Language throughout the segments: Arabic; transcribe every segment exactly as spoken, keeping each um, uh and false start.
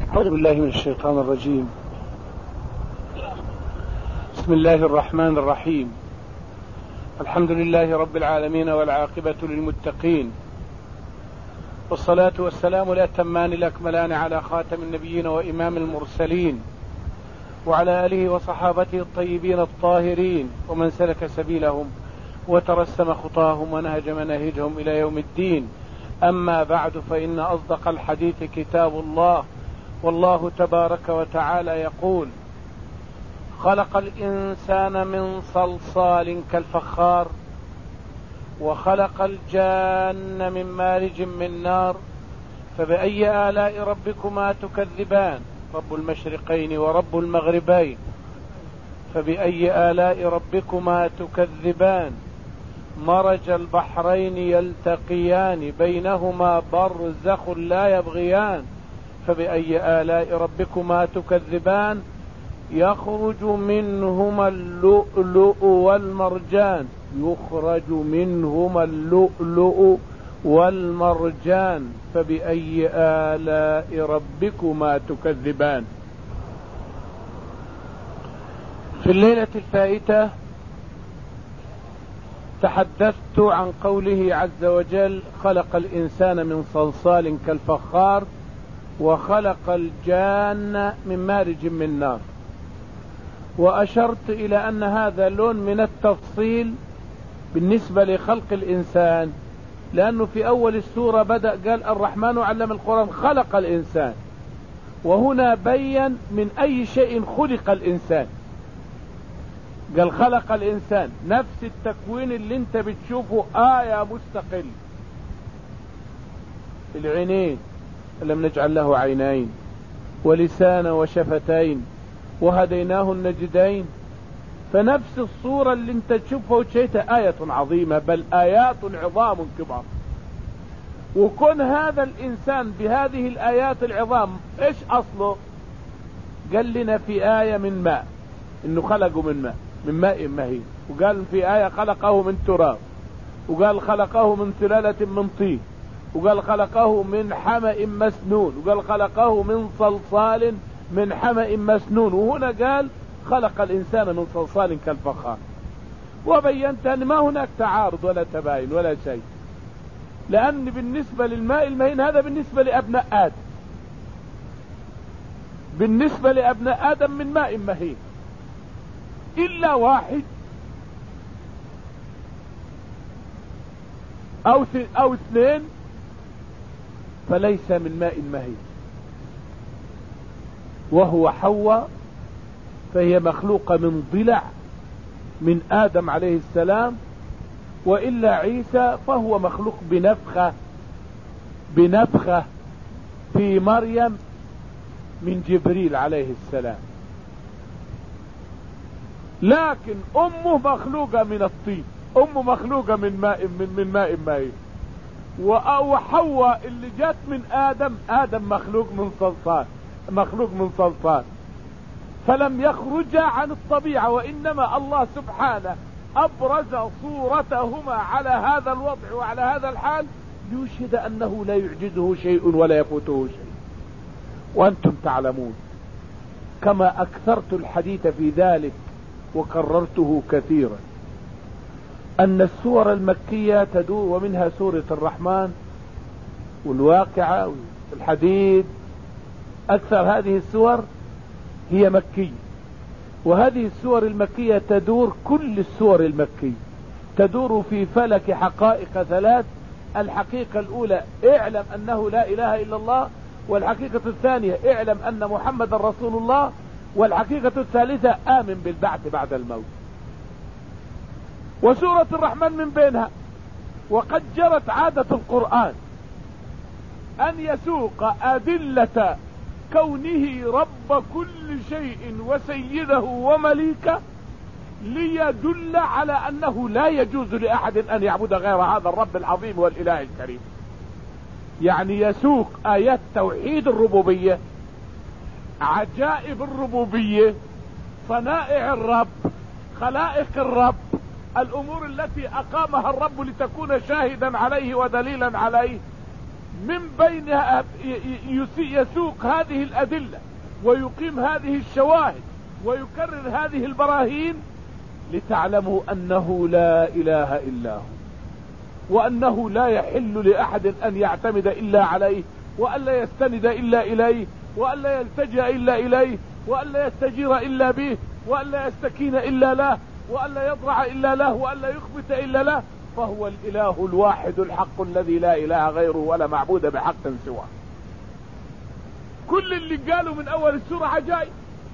أعوذ بالله من الشيطان الرجيم. بسم الله الرحمن الرحيم. الحمد لله رب العالمين والعاقبة للمتقين، والصلاة والسلام الأتمان الأكملان على خاتم النبيين وإمام المرسلين وعلى آله وصحابته الطيبين الطاهرين ومن سلك سبيلهم وترسم خطاهم ونهج مناهجهم إلى يوم الدين. أما بعد، فإن أصدق الحديث كتاب الله، والله تبارك وتعالى يقول: خلق الإنسان من صلصال كالفخار وخلق الجان من مارج من نار فبأي آلاء ربكما تكذبان رب المشرقين ورب المغربين فبأي آلاء ربكما تكذبان مرج البحرين يلتقيان بينهما برزخ لا يبغيان فبأي آلاء ربكما تكذبان يخرج منهما اللؤلؤ والمرجان يخرج منهما اللؤلؤ والمرجان فبأي آلاء ربكما تكذبان. في الليلة الفائتة تحدثت عن قوله عز وجل: خلق الإنسان من صلصال كالفخار وخلق الجان من مارج من نار، وأشرت إلى أن هذا لون من التفصيل بالنسبة لخلق الإنسان، لأنه في أول السورة بدأ قال: الرحمن علم القرآن خلق الإنسان، وهنا بين من أي شيء خلق الإنسان. قال خلق الإنسان، نفس التكوين اللي انت بتشوفه آية مستقل. العينين لم نجعل له عينين ولسانا وشفتين وهديناه النجدين، فنفس الصورة اللي انت تشوفها وتشيتها آية عظيمة، بل آيات عظام كبار. وكون هذا الإنسان بهذه الآيات العظام ايش أصله؟ قال لنا في آية من ماء، انه خلقه من ماء من ماء مهين، وقال في آية خلقه من تراب، وقال خلقه من سلالة من طين، وقال خلقه من حمأ مسنون، وقال خلقه من صلصال من حمأ مسنون، وهنا قال خلق الإنسان من صلصال كالفخار. وبينت أن ما هناك تعارض ولا تباين ولا شيء، لأن بالنسبة للماء المهين هذا بالنسبة لأبناء آدم، بالنسبة لأبناء آدم من ماء مهين، إلا واحد أو أو اثنين فليس من ماء مهين، وهو حواء، فهي مخلوقة من ضلع من آدم عليه السلام، وإلا عيسى فهو مخلوق بنفخة بنفخة في مريم من جبريل عليه السلام، لكن أمه مخلوقة من الطين، أمه مخلوقة من ماء من, من ماء مائي. وحواء اللي جات من آدم، آدم مخلوق من صلصال، مخلوق من صلصال، فلم يخرج عن الطبيعة، وإنما الله سبحانه أبرز صورتهما على هذا الوضع وعلى هذا الحال ليشهد أنه لا يعجزه شيء ولا يفوته شيء. وأنتم تعلمون كما أكثرت الحديث في ذلك وكررته كثيرا أن السور المكية تدور، ومنها سورة الرحمن والواقعة والحديد، أكثر هذه السور هي مكية. وهذه السور المكية تدور، كل السور المكية تدور في فلك حقائق ثلاث: الحقيقة الأولى اعلم أنه لا إله إلا الله، والحقيقة الثانية اعلم أن محمد رسول الله، والحقيقة الثالثة آمن بالبعث بعد الموت. وسورة الرحمن من بينها. وقد جرت عادة القرآن أن يسوق أدلة كونه رب كل شيء وسيده ومليكه ليدل على أنه لا يجوز لأحد أن يعبد غير هذا الرب العظيم والإله الكريم. يعني يسوق آيات توحيد الربوبية، عجائب الربوبية، صنائع الرب، خلائق الرب، الأمور التي أقامها الرب لتكون شاهدا عليه ودليلا عليه، من بينها يسوق هذه الأدلة ويقيم هذه الشواهد ويكرر هذه البراهين لتعلموا أنه لا إله إلا هو، وأنه لا يحل لأحد أن يعتمد إلا عليه، وأن لا يستند إلا إليه، وأن لا يلتجأ إلا إليه، وأن لا يستجير إلا به، وأن لا يستكين إلا له، وأن لا يضرع إلا له، وأن لا يخبت إلا له. فهو الإله الواحد الحق الذي لا إله غيره ولا معبود بحق سواه. كل اللي قالوا من أول السورة عجائب.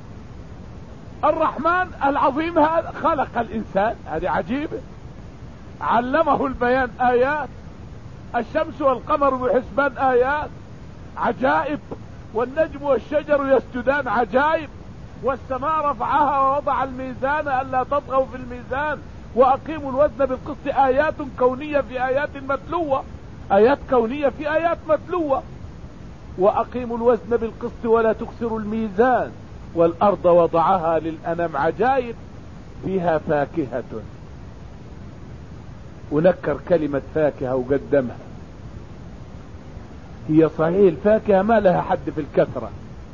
الرحمن العظيم هذا خلق الإنسان، هذه عجيبة. علمه البيان آيات. الشمس والقمر بحسبان آيات عجائب. والنجم والشجر يسجدان عجائب. والسماء رفعها ووضع الميزان ألا تطغوا في الميزان وأقيموا الوزن بالقسط. آيات كونية في آيات متلوة، آيات كونية في آيات متلوة. وأقيموا الوزن بالقسط ولا تخسروا الميزان. والأرض وضعها للأنام عجائب فيها فاكهة. ونكر كلمة فاكهة وقدمها. هي صحيح الفاكهة ما لها حد في الكثرة،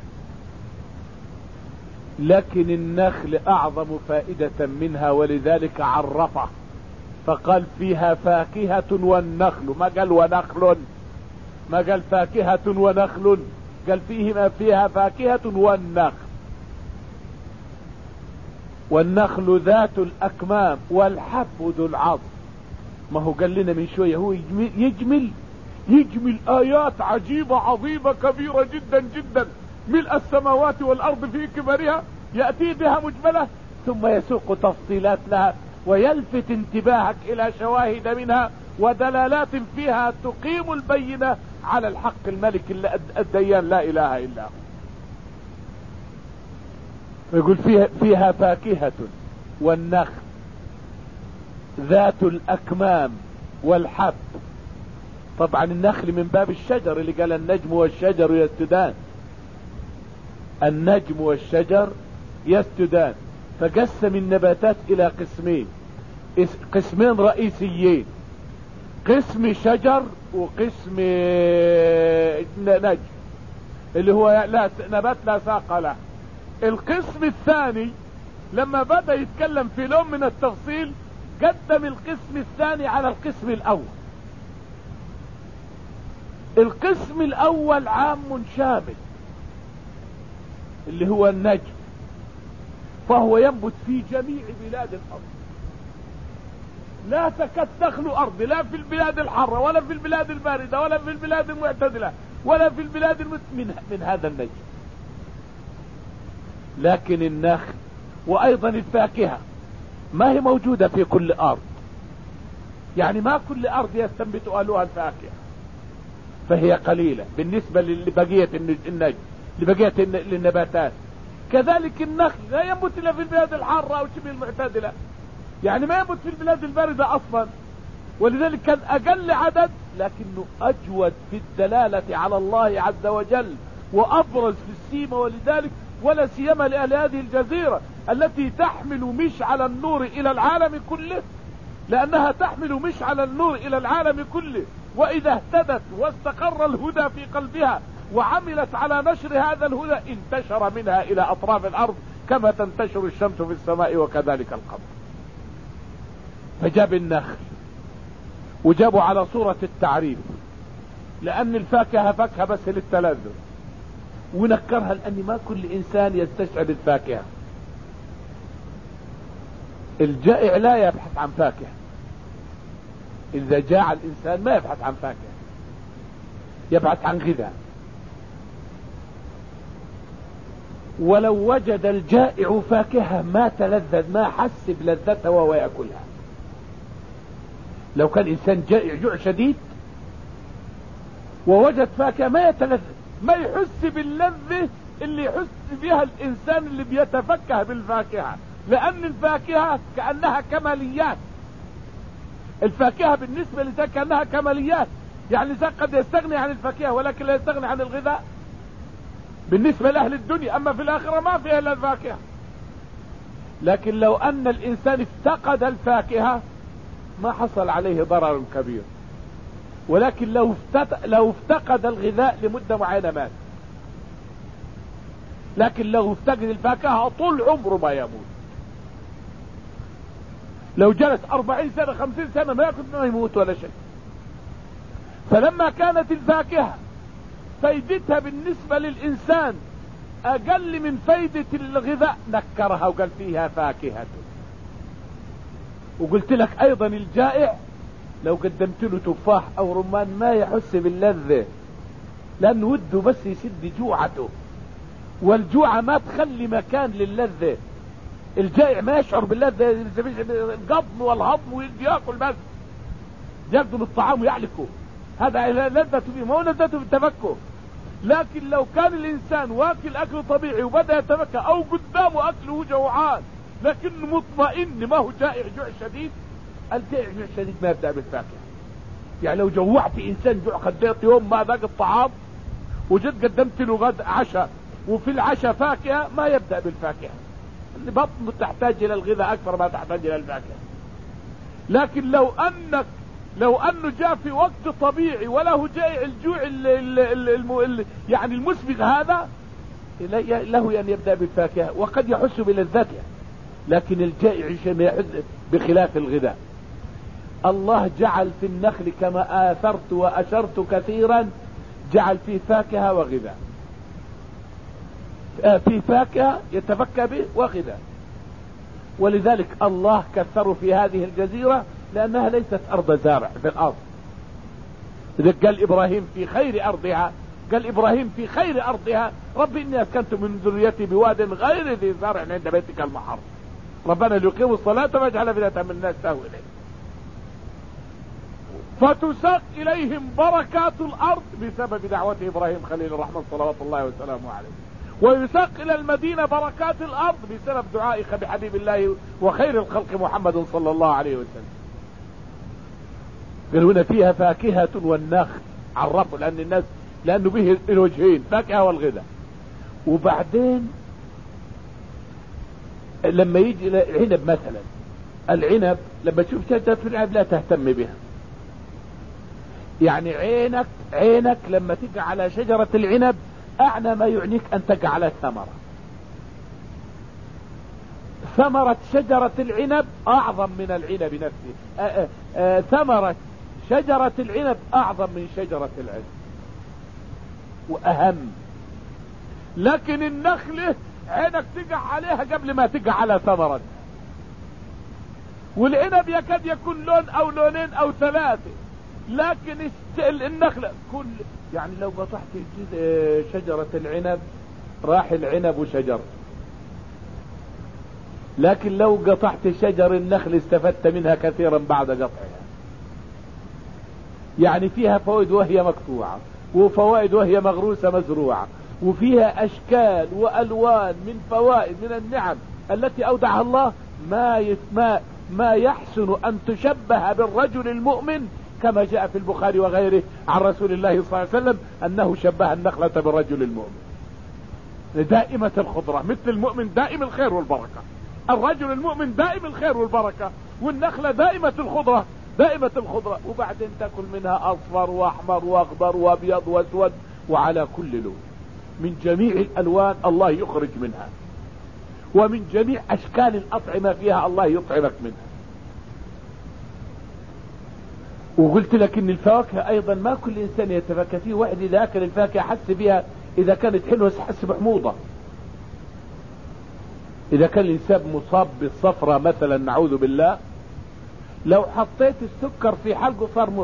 لكن النخل أعظم فائدة منها، ولذلك عرفه فقال فيها فاكهة والنخل، ما قال ونخل، ما قال فاكهة ونخل، قال فيهما فيها فاكهة والنخل. والنخل ذات الأكمام والحب ذو العض. ما هو قال لنا من شوية هو يجمل يجمل, يجمل آيات عجيبة عظيمة كبيرة جدا جدا ملء السماوات والأرض في كبرها، يأتي بها مجملة ثم يسوق تفصيلات لها ويلفت انتباهك إلى شواهد منها ودلالات فيها تقيم البينة على الحق الملك الديان لا إله إلا هو. يقول فيها, فيها فاكهة والنخل ذات الأكمام والحب. طبعا النخل من باب الشجر اللي قال النجم والشجر يسجدان، النجم والشجر يسجدان. فقسم النباتات إلى قسمين، قسمين رئيسيين، قسم شجر وقسم نجم اللي هو لا نبات لا ساق له. القسم الثاني لما بدأ يتكلم في لون من التفصيل قدم القسم الثاني على القسم الأول. القسم الأول عام شامل اللي هو النجم، فهو ينبت في جميع بلاد الأرض، لا تكاد تخلو أرض، لا في البلاد الحارة ولا في البلاد الباردة ولا في البلاد المعتدلة ولا في البلاد المت... من... من هذا النجم. لكن النخل وأيضا الفاكهة ما هي موجودة في كل أرض، يعني ما كل أرض يستنبت أهلها الفاكهة، فهي قليلة بالنسبة لبقية النجم لبقية النباتات. كذلك النخل لا ينبت إلا في البلاد الحارة أو شبه المعتدلة، يعني ما ينبت في البلاد الباردة أصلا، ولذلك كان أقل عدد لكنه أجود في الدلالة على الله عز وجل وأبرز في السيمة. ولذلك ولا سيما لأهل هذه الجزيرة التي تحمل مشعل النور إلى العالم كله، لأنها تحمل مشعل النور إلى العالم كله، وإذا اهتدت واستقر الهدى في قلبها وعملت على نشر هذا الهدى انتشر منها إلى أطراف الأرض كما تنتشر الشمس في السماء وكذلك القمر. فجاب النخل وجابوا على صورة التعريف، لأن الفاكهة فاكهة بس للتلذذ، ونكرها لأن ما كل إنسان يستشعر الفاكهة. الجائع لا يبحث عن فاكهة، إذا جاع الإنسان ما يبحث عن فاكهة، يبحث عن غذاء. ولو وجد الجائع فاكهة ما تلذذ، ما حس بلذتها وهو يأكلها. لو كان إنسان جائع جوع شديد ووجد فاكهة ما يتلذذ، ما يحس باللذة اللي يحس بها الإنسان اللي بيتفكه بالفاكهة، لأن الفاكهة كأنها كماليات. الفاكهة بالنسبة لذلك كأنها كماليات، يعني الإنسان قد يستغني عن الفاكهة ولكن لا يستغني عن الغذاء بالنسبة لأهل الدنيا. أما في الآخرة ما فيها إلا الفاكهة. لكن لو أن الإنسان افتقد الفاكهة ما حصل عليه ضرر كبير. ولكن لو افتقد, لو افتقد الغذاء لمدة معينة مات. لكن لو افتقد الفاكهة طول عمره ما يموت. لو جلس أربعين سنة خمسين سنة ما يأكل ما يموت ولا شيء. فلما كانت الفاكهة فايدتها بالنسبة للإنسان أقل من فايدة الغذاء نكرها وقال فيها فاكهة. وقلت لك أيضا الجائع لو قدمت له تفاح أو رمان ما يحس باللذة، لأنه وده بس يسد جوعته، والجوعة ما تخلي مكان للذة. الجائع ما يشعر باللذة، القضم والهضم ويجي يأكل بس، يقدم الطعام ويعلكه، هذا لذته فيه، ما هو لذته في التفكه. لكن لو كان الإنسان واكل أكل طبيعي وبدأ يتفكه أو قدامه أكله جوعان لكنه مطمئن ما هو جائع جوع شديد، الجائع جوع شديد ما يبدأ بالفاكهة. يعني لو جوعت إنسان جوع خديت يوم ما ذاق الطعام وجد قدمت له غد عشاء وفي العشاء فاكهة، ما يبدأ بالفاكهة. بطنه تحتاج إلى الغذاء أكثر ما تحتاج إلى الفاكهة. لكن لو أنك لو أنه جاء في وقت طبيعي وله جائع الجوع ال ال ال ال ال يعني المسبق، هذا له أن يبدأ بالفاكهة وقد يحس بلذتها. لكن الجائع شيء يحس بخلاف الغذاء. الله جعل في النخل كما آثرت وأشرت كثيرا، جعل فيه فاكهة وغذاء. في فاكهة يتفكى به وغذاء. ولذلك الله كثر في هذه الجزيرة لأنها ليست أرض زارع في الأرض. قال إبراهيم في خير أرضها، قال إبراهيم في خير أرضها رب إني أسكنت من ذريتي بواد غير ذي زرع عند بيتك المحرم ربنا ليقيموا الصلاة واجعل أفئدة من الناس تهوي إليه. فتساق إليهم بركات الأرض بسبب دعوة إبراهيم خليل الرحمن صلوات الله وسلامه عليه، ويساق إلى المدينة بركات الأرض بسبب دعائك بحبيب الله وخير الخلق محمد صلى الله عليه وسلم. قالوا هنا فيها فاكهة والنخل، عرفوا لأن الناس لأنه به الوجهين فاكهة والغذاء. وبعدين لما يجي العنب مثلا، العنب لما تشوف شجرة في العنب لا تهتم بها. يعني عينك عينك لما تقع على شجرة العنب أعنى ما يعنيك أن تقع على ثمرة. ثمرة شجرة العنب أعظم من العنب نفسه. آآ آآ ثمرة شجرة العنب أعظم من شجرة العنب وأهم. لكن النخلة عينك تقع عليها قبل ما تقع على ثمرة. والعنب يكاد يكون لون أو لونين أو ثلاثة، لكن النخلة كل يعني لو قطعت شجرة العنب راح العنب وشجر، لكن لو قطعت شجر النخل استفدت منها كثيرا بعد قطعها. يعني فيها فوائد وهي مقطوعة، وفوائد وهي مغروسة مزروعة، وفيها أشكال وألوان من فوائد من النعم التي أودعها الله ما ما ما يحسن أن تشبه بالرجل المؤمن، كما جاء في البخاري وغيره عن رسول الله صلى الله عليه وسلم أنه شبه النخلة بالرجل المؤمن دائمة الخضرة، مثل المؤمن دائم الخير والبركة. الرجل المؤمن دائم الخير والبركة، والنخلة دائمة الخضرة دائمة الخضرة. وبعدين تأكل منها أصفر وأحمر وأخضر وأبيض وأسود وعلى كل لون، من جميع الألوان الله يخرج منها، ومن جميع أشكال الأطعمة فيها الله يطعمك منها. وقلت لك ان الفواكه ايضا ما كل انسان يتفكه فيه. واحد اذا اكل الفاكهة حس بها اذا كانت حلوة حس بحموضة. اذا كان الانسان مصاب بالصفرة مثلا نعوذ بالله، لو حطيت السكر في حلقه صار مر.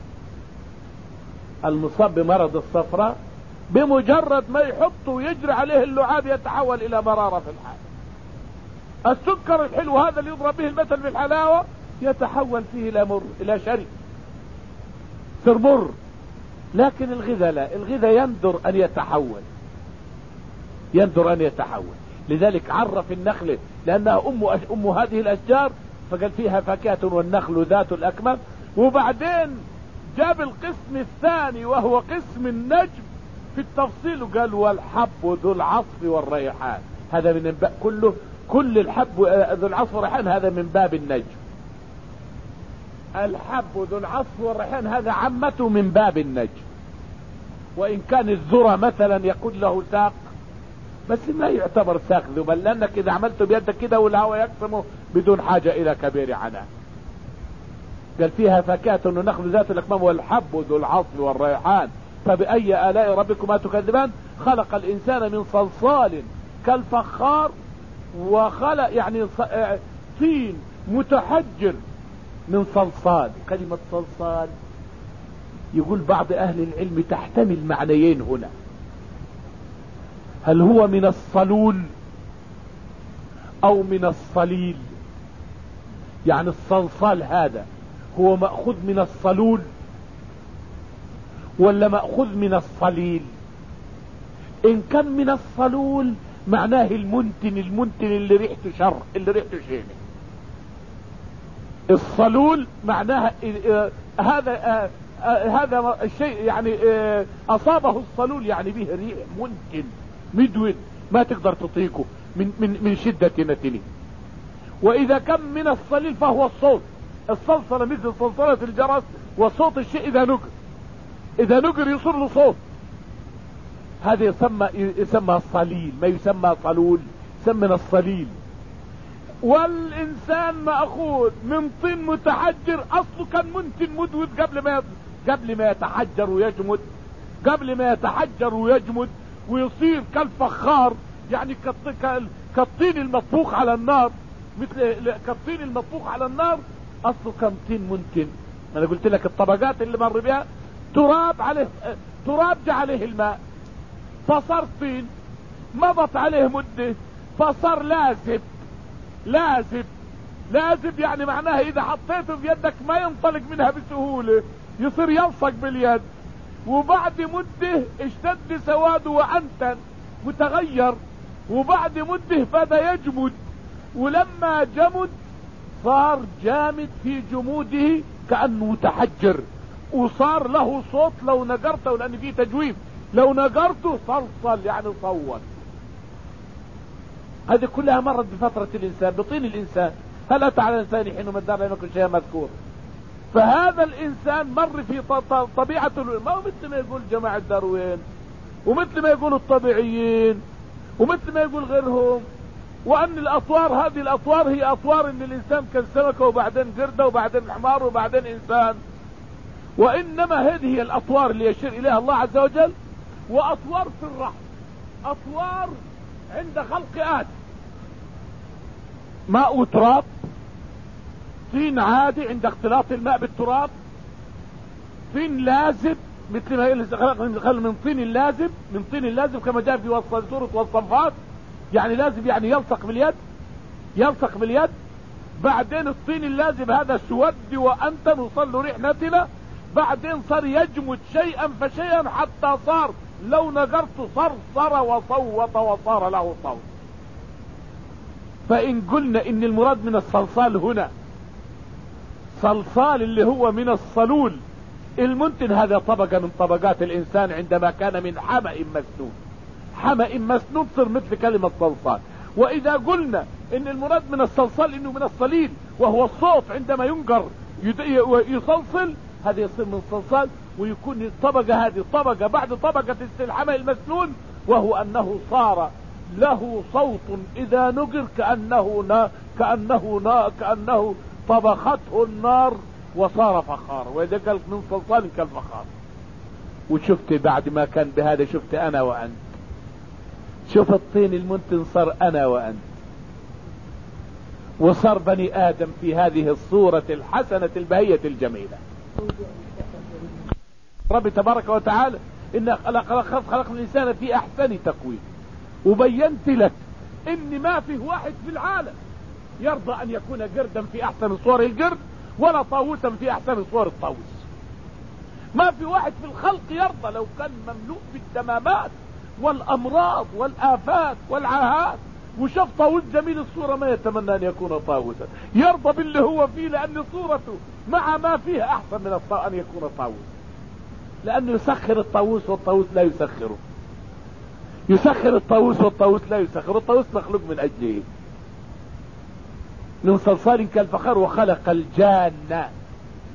المصاب بمرض الصفرة بمجرد ما يحطه ويجري عليه اللعاب يتحول الى مرارة في الحال. السكر الحلو هذا اللي يضرب به المثل في الحلاوة يتحول فيه الى مر الى شري صار مر. لكن الغذاء لا، الغذاء يندر ان يتحول يندر ان يتحول. لذلك عرف النخلة لانها ام ام هذه الاشجار، فقال فيها فاكهة والنخل ذات الاكمام. وبعدين جاب القسم الثاني وهو قسم النجم في التفصيل وقال والحب ذو العصف والريحان. هذا من باب كله، كل الحب ذو العصف والريحان هذا من باب النجم. الحب ذو العصف والريحان هذا عمته من باب النجم، وإن كان الذرة مثلا يكون له ساق بس ما يعتبر ساق ذبل، لأنك إذا عملته بيدك كده والهواء يقسمه بدون حاجة إلى كبير عناء. قال فيها فاكهة ونخل ذات الأكمام والحب ذو العصف والريحان فبأي آلاء ربكما تكذبان. خلق الإنسان من صلصال كالفخار، وخلق يعني طين متحجر من صلصال. كلمة صلصال يقول بعض أهل العلم تحتمل معنيين هنا، هل هو من الصلول أو من الصليل؟ يعني الصلصال هذا هو مأخوذ من الصلول ولا مأخوذ من الصليل؟ إن كان من الصلول معناه المنتن، المنتن اللي ريحته شر، اللي ريحته شيني. الصلول معناها هذا هذا الشيء يعني أصابه الصلول يعني به ريح منتن مدود ما تقدر تطيقه من من من شدة نتنه. وإذا كان من الصليل فهو الصوت، الصلصلة مثل صلصلة الجرس، وصوت الشيء إذا نقر إذا نقر يصير له صوت، هذا يسمى يسمى صليل، ما يسمى صلول، يسمى من الصليل. والإنسان مأخوذ من طين متحجر، أصله كان منتن مدود قبل ما قبل ما يتحجر ويجمد، قبل ما يتحجر ويجمد ويصير كالفخار، يعني كالطين المطبوخ على النار، مثل كالطين المطبوخ على النار. أصله كان طين منتن. أنا قلت لك الطبقات اللي مر بها تراب عليه تراب جاء عليه الماء فصار طين، مضت عليه مدة فصار لازب. لازب لازب يعني معناها إذا حطيته في يدك ما ينطلق منها بسهولة، يصير يلصق باليد. وبعد مدة اشتد سواده وأنتن وتغير، وبعد مدة بدأ يجمد، ولما جمد صار جامد في جموده كأنه متحجر، وصار له صوت لو نقرته، لأن فيه تجويف، لو نقرته صلصل يعني صوت. هذه كلها مرت بفترة الإنسان، بطين الإنسان. هل أتى على الإنسان حين من الدار لم يكن شيئا مذكور؟ فهذا الإنسان مر في طبيعة، ما هو مثل ما يقول جماعة داروين، ومثل ما يقول الطبيعيين، ومثل ما يقول غيرهم، وأن الأطوار هذه الأطوار هي أطوار إن الإنسان كان سمكة وبعدين قردة وبعدين حمار وبعدين إنسان. وإنما هذه هي الأطوار اللي يشير إليها الله عز وجل. وأطوار في الرحم، أطوار عند خلق آدم، ماء وتراب، طين عادي عند اختلاط الماء بالتراب، طين لازب مثل ما خلق من طين اللازب، من طين اللازب كما جاء في سورة والصفات، يعني لازب يعني يلصق باليد، يلصق باليد. بعدين الطين اللازب هذا سود وأنتن وصل له ريح نتنة، بعدين صار يجمد شيئا فشيئا حتى صار لو نقرت صرصر وصوت وصار له صوت. فإن قلنا إن المراد من الصلصال هنا صلصال اللي هو من الصلول المنتن، هذا طبقة من طبقات الإنسان عندما كان من حمأ مسنون. حمأ مسنون صار مثل كلمة صلصال. وإذا قلنا إن المراد من الصلصال إنه من الصليل وهو الصوت عندما ينقر يصلصل، هذا يصير من صلصال، ويكون الطبقة هذه طبقة بعد طبقة الحمأ المسنون، وهو أنه صار له صوت إذا نقر كأنه نا كأنه نا كأنه طبخته النار وصار فخار. وإذا قال من صلصال كالفخار. وشفت بعد ما كان بهذا شفت أنا وأنت، شوف الطين المنتن صار أنا وأنت، وصار بني آدم في هذه الصورة الحسنة البهية الجميلة. رب تبارك وتعالى إن خلق, خلق, خلق الإنسان في أحسن تقويم، وبينت لك إن ما فيه واحد في العالم يرضى أن يكون قردا في أحسن صور القرد، ولا طاووسا في أحسن صور الطاووس. ما في واحد في الخلق يرضى لو كان مملوء بالدمامات والأمراض والآفات والعاهات، وشاف طاووس جميل الصورة ما يتمنى أن يكون طاووسا، يرضى باللي هو فيه، لأن صورته مع ما فيها أحسن من أن يكون طاووس، لأنه يسخر الطاووس والطاووس لا يسخره، يسخر الطاووس والطاووس لا يسخر. الطاووس مخلوق من أجله من صلصال كالفخار. وخلق الجان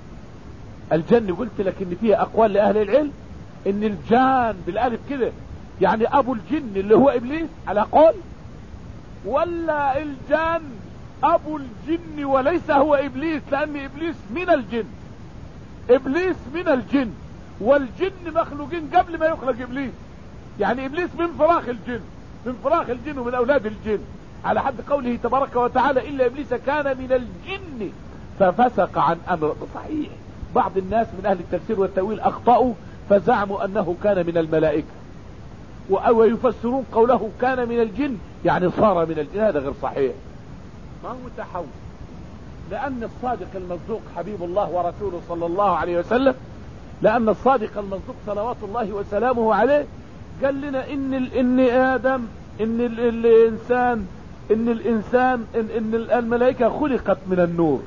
الجن قلت لك ان فيها اقوال لاهل العلم، ان الجان بالالف كده يعني ابو الجن اللي هو ابليس على قول، ولا الجان ابو الجن وليس هو ابليس، لان ابليس من الجن، ابليس من الجن، والجن مخلوقين قبل ما يخلق ابليس، يعني ابليس من فراخ الجن، من فراخ الجن ومن اولاد الجن، على حد قوله تبارك وتعالى الا ابليس كان من الجن ففسق عن امر. صحيح بعض الناس من اهل التفسير والتأويل اخطأوا فزعموا انه كان من الملائكة، ويفسرون قوله كان من الجن يعني صار من الجن، هذا غير صحيح، ما هو متحول، لان الصادق المصدوق حبيب الله ورسوله صلى الله عليه وسلم، لان الصادق المصدوق صلوات الله وسلامه عليه قال لنا ان ال ان ادم ان ال الانسان ان الانسان ان, إن الملائكة خلقت من النور،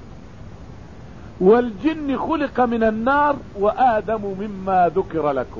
والجن خلق من النار، وادم مما ذكر لكم.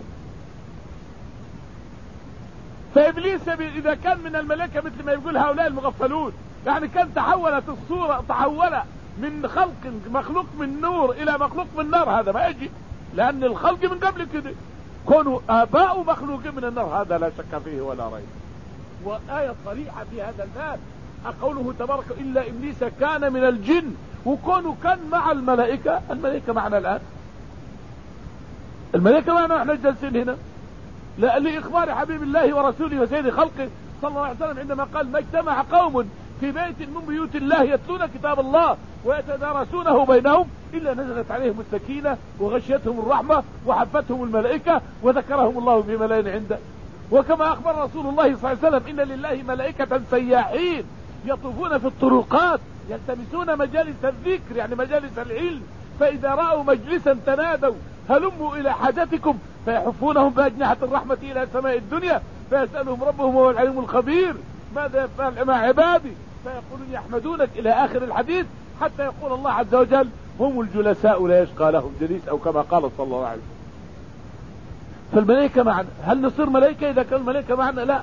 فابليس اذا كان من الملائكة مثل ما يقول هؤلاء المغفلون، يعني كان تحولت الصورة، تحول من خلق مخلوق من نور الى مخلوق من نار، هذا ما يجي، لان الخلق من قبل كده كونوا اباء مخلوقين من النار، هذا لا شك فيه ولا ريب. وآية صريحة في هذا الباب قوله تبارك الا ابليس كان من الجن، وكونه كان مع الملائكة، الملائكة معنا الان، الملائكة معنا احنا جالسين هنا، لا لإخبار حبيب الله ورسوله وسيد خلقه صلى الله عليه وسلم عندما قال ما اجتمع قوم في بيت من بيوت الله يتلون كتاب الله ويتدارسونه بينهم إلا نزلت عليهم السكينة وغشيتهم الرحمة وحفتهم الملائكة وذكرهم الله في ملائكة عنده. وكما أخبر رسول الله صلى الله عليه وسلم إن لله ملائكة سياحين يطوفون في الطرقات يلتمسون مجالس الذكر يعني مجالس العلم، فإذا رأوا مجلسا تنادوا هلموا إلى حاجتكم فيحفونهم بأجنحة الرحمة إلى سماء الدنيا فيسألهم ربهم وهو العليم الخبير ماذا يفعل مع عبادي فيقولون يحمدونك إلى آخر الحديث، حتى يقول الله عز وجل هم الجلساء لا يشقى لهم جليس، أو كما قال صلى الله عليه وسلم. فالملائكة معنا، هل نصير ملائكة إذا كان الملائكة معنا؟ لا.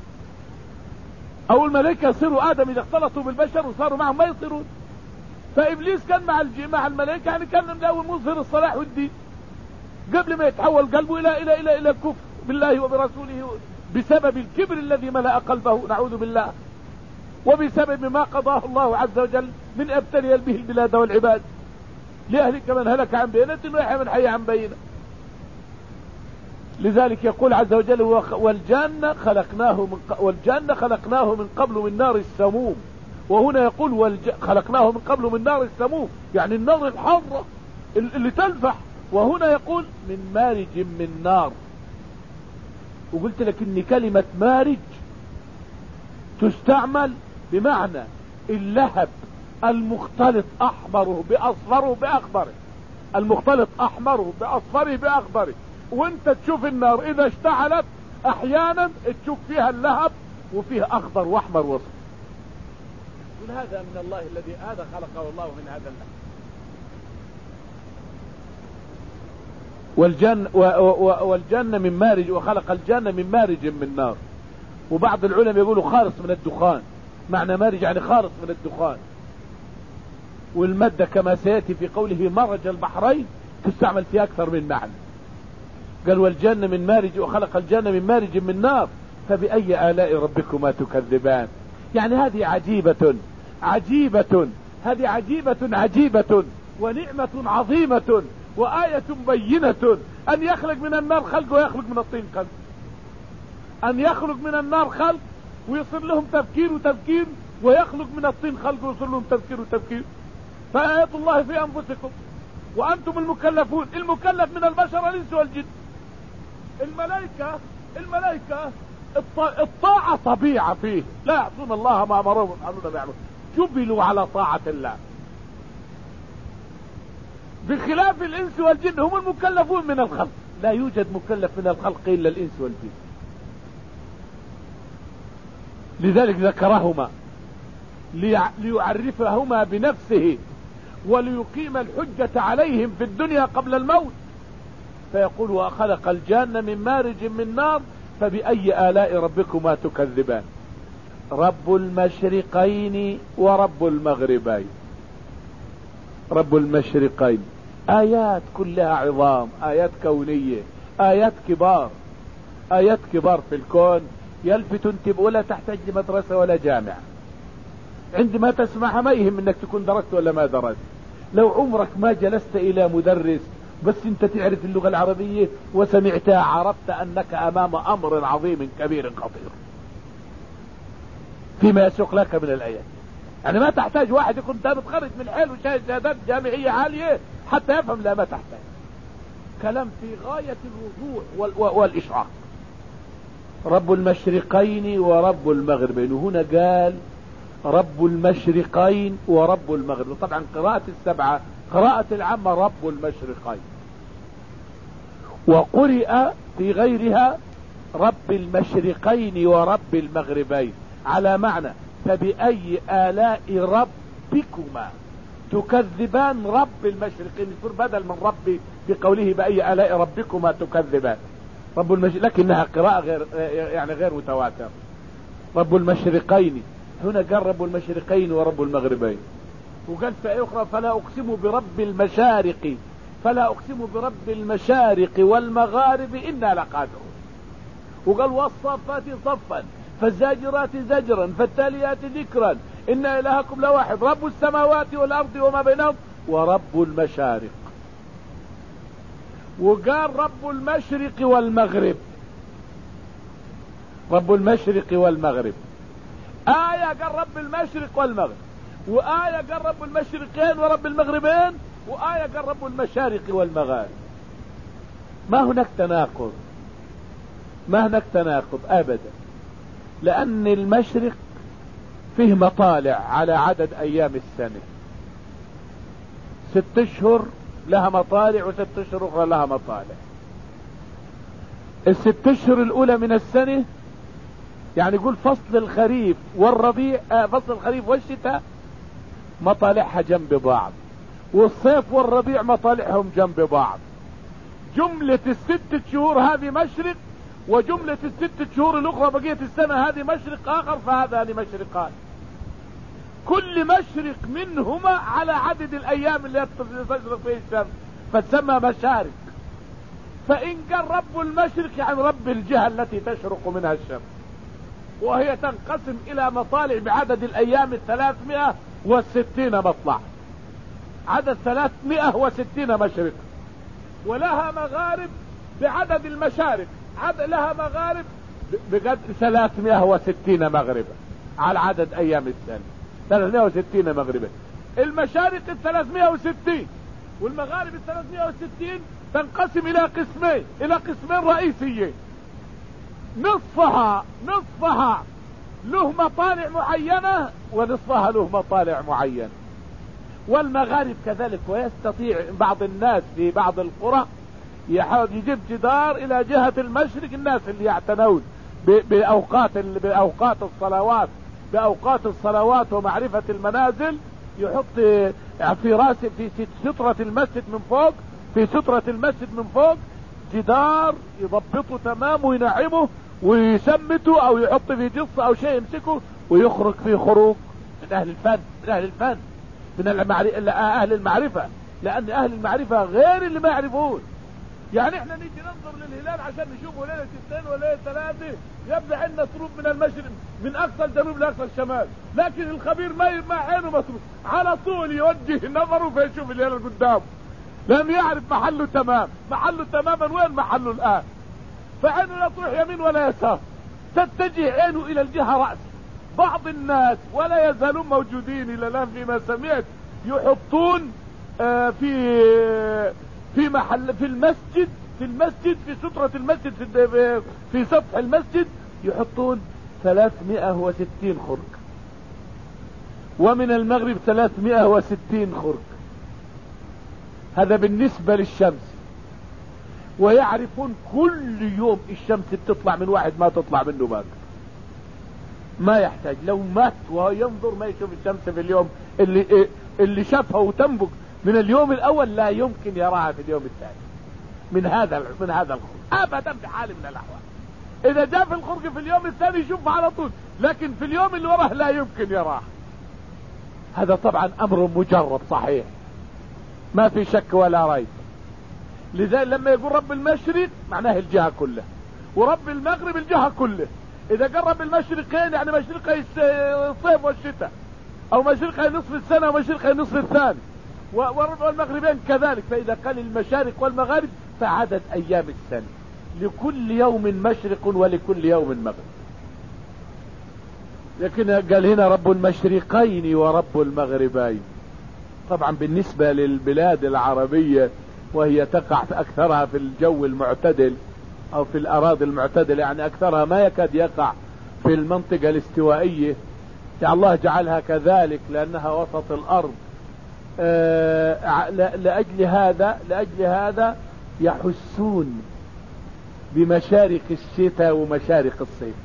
أو الملائكة يصيروا آدم إذا اختلطوا بالبشر وصاروا معهم ما يصيرون. فإبليس كان مع مع الملائكة، يعني كان من أول مظهر الصلاح والدين قبل ما يتحول قلبه إلى إلى إلى إلى الكفر بالله وبرسوله بسبب الكبر الذي ملأ قلبه، نعوذ بالله، وبسبب ما قضاه الله عز وجل من ابتلي به البلاد والعباد، ليهلك من هلك عن بينة ويحيى من حي عن بينة. لذلك يقول عز وجل والجنة خلقناه من والجنة خلقناه من قبل من نار السموم، وهنا يقول والج... خلقناه من قبل من نار السموم يعني النار الحارة اللي تلفح، وهنا يقول من مارج من نار. وقلت لك ان كلمة مارج تستعمل بمعنى اللهب المختلط احمره باصفره باخضره، المختلط احمره باصفره باخضره، وانت تشوف النار اذا اشتعلت احيانا تشوف فيها اللهب وفيها اخضر واحمر وصف. قل هذا من الله الذي هذا خلقه الله من هذا اللهب. والجنة, والجنة من مارج وخلق الجنة من مارج من نار. وبعض العلماء يقولوا خالص من الدخان، معنى مارج يعني خالص من الدخان. والمادة كما سيأتي في قوله مرج البحرين تستعمل في أكثر من معنى. قال والجنة من مارج وخلق الجنة من مارج من نار فبأي آلاء ربكما تكذبان. يعني هذه عجيبة عجيبة هذه عجيبة عجيبة ونعمة عظيمة وآية بينة أن يخلق من النار خلق ويخلق من الطين خلق، أن يخلق من النار خلق ويصير لهم تفكير وتفكير، ويخلق من الطين خلق ويصير لهم تفكير وتفكير. فآية الله في أنفسكم وأنتم المكلفون، المكلف من البشر الإنس والجن. الملائكة الملائكة الطاعة طبيعة فيه، لا يعصون الله ما أمرهم ويفعلون ما يعملون، جبلوا على طاعة الله، بخلاف الإنس والجن هم المكلفون من الخلق. لا يوجد مكلف من الخلق إلا الإنس والجن. لذلك ذكرهما ليعرفهما بنفسه وليقيم الحجة عليهم في الدنيا قبل الموت. فيقول وخلق الجنة من مارج من نار فبأي آلاء ربكما تكذبان رب المشرقين ورب المغربين. رب المشرقين آيات كلها عظام، آيات كونية، آيات كبار، آيات كبار في الكون يلفت انتبه، ولا تحتاج لمدرسة ولا جامعة. عندما تسمعها ما يهم انك تكون درست ولا ما درست. لو عمرك ما جلست الى مدرس بس انت تعرف اللغة العربية وسمعتها عرفت انك امام امر عظيم كبير خطير فيما يسوق لك من الايات. يعني ما تحتاج واحد يكون متخرج من حيل وشاهد شهادات جامعية عالية حتى يفهم، لا ما تحتاج. كلام في غاية الوضوح والإشراق. رب المشرقين ورب المغربين، وهنا قال رب المشرقين ورب المغرب. طبعا قراءة السبعة قراءة العامة رب المشرقين، وقرئ في غيرها رب المشرقين ورب المغربين على معنى فبأي آلاء ربكما تكذبان. رب المشرقين يصير بدل من ربي بقوله بأي آلاء ربكما تكذبان رب المشرقين، لكنها قراءة غير يعني غير متواتر. رب المشرقين هنا قال رب المشرقين ورب المغربين، وقال في أخرى فلا أقسم برب المشارق فلا أقسم برب المشارق والمغارب إنا لقادرون. وقال والصفات صفا فالزاجرات زجرا فالتاليات ذكرا إن إلهكم لواحد رب السماوات والأرض وما بينهم ورب المشارق. وقال رب المشرق والمغرب، رب المشرق والمغرب. آية قال رب المشرق والمغرب، وآية قال رب المشرقين ورب المغربين، وآية قال رب المشارق والمغارب. ما هناك تناقض، ما هناك تناقض أبدا، لأن المشرق فيه مطالع على عدد أيام السنة، ست اشهر لها مطالع وست اشهر أخرى لها مطالع. الست اشهر الأولى من السنة يعني يقول فصل الخريف والربيع، آه فصل الخريف والشتاء مطالعها جنب بعض، والصيف والربيع مطالعهم جنب بعض. جملة الست شهور هذه مشرق، وجملة الست شهور الأخرى بقية السنة هذه مشرق آخر، فهذان مشرقان كل مشرق منهما على عدد الأيام اللي تشرق فيه الشمس فتسمى مشارق. فإن قال رب المشرق يعني رب الجهة التي تشرق منها الشمس، وهي تنقسم إلى مطالع بعدد الأيام الثلاثمائة والستين مطلع، عدد ثلاثمائة وستين مشرق. ولها مغارب بعدد المشارق، عدد لها مغارب بقدر ثلاثمائة وستين مغربا على عدد أيام السنة، ثلاثمائة وستين مغربا. المشارق الثلاثمائة وستين والمغارب الثلاثمائة وستين تنقسم إلى قسمين، إلى قسمين رئيسيين. نصفها نصفها له مطالع معينة ونصفها له مطالع معينة، والمغارب كذلك. ويستطيع بعض الناس في بعض القرى يحاول يجيب جدار إلى جهة المشرق، الناس اللي يعتنون بأوقات بأوقات الصلوات بأوقات الصلوات ومعرفة المنازل، يحط في راس في سترة المسجد من فوق، في سترة المسجد من فوق جدار يضبطه تمام وينعمه ويسمته او يحط فيه جص او شيء يمسكه ويخرج فيه خروج من اهل الفن، من اهل الفن من المعرفة اهل المعرفة، لان اهل المعرفة غير اللي ما يعرفون. يعني احنا نيجي ننظر للهلال عشان نشوفه ليلة اثنين وليلة ثلاثة يبدأ عندنا سروب من المشرق من اقصى الجنوب لاقصى الشمال، لكن الخبير ما ما عينه مسروب على طول يوجه نظره فيشوف الهلال قدامه، لم يعرف محله تمام، محله تماما وين محله الآن، فعينه لا تروح يمين ولا يسار، تتجه عينه إلى الجهة رأس. بعض الناس ولا يزالون موجودين إلى الآن فيما سمعت يحطون آه في في محل في المسجد في المسجد في سترة المسجد في, في سطح المسجد يحطون ثلاثمائة وستين خرق، ومن المغرب ثلاثمائة وستين خرق. هذا بالنسبة للشمس. ويعرفون كل يوم الشمس بتطلع من واحد ما تطلع منه باكر، ما يحتاج لو مات وينظر ما يشوف الشمس في اليوم اللي اللي شافها وتنبق من اليوم الاول لا يمكن يراها في اليوم الثاني من هذا من هذا الخرق ابدا بحال من الاحوال. اذا جاء في الخرق في اليوم الثاني يشوفها على طول، لكن في اليوم اللي وراه لا يمكن يراها. هذا طبعا امر مجرب صحيح، ما في شك ولا ريب. لذلك لما يقول رب المشرق معناه الجهة كلها، ورب المغرب الجهة كلها. اذا قرب المشرقين يعني مشرقي الصيف والشتاء، او مشرقي نصف السنة ومشرقي النصف الثاني، والمغربين كذلك. فاذا قال المشارق والمغارب فعدد ايام السنة، لكل يوم مشرق ولكل يوم مغرب. لكن قال هنا رب المشرقين ورب المغربين. طبعا بالنسبة للبلاد العربية وهي تقع في اكثرها في الجو المعتدل او في الاراضي المعتدلة، يعني اكثرها ما يكاد يقع في المنطقة الاستوائية، الله جعلها كذلك لانها وسط الارض. آه لاجل هذا لاجل هذا يحسون بمشارق الشتاء ومشارق الصيف،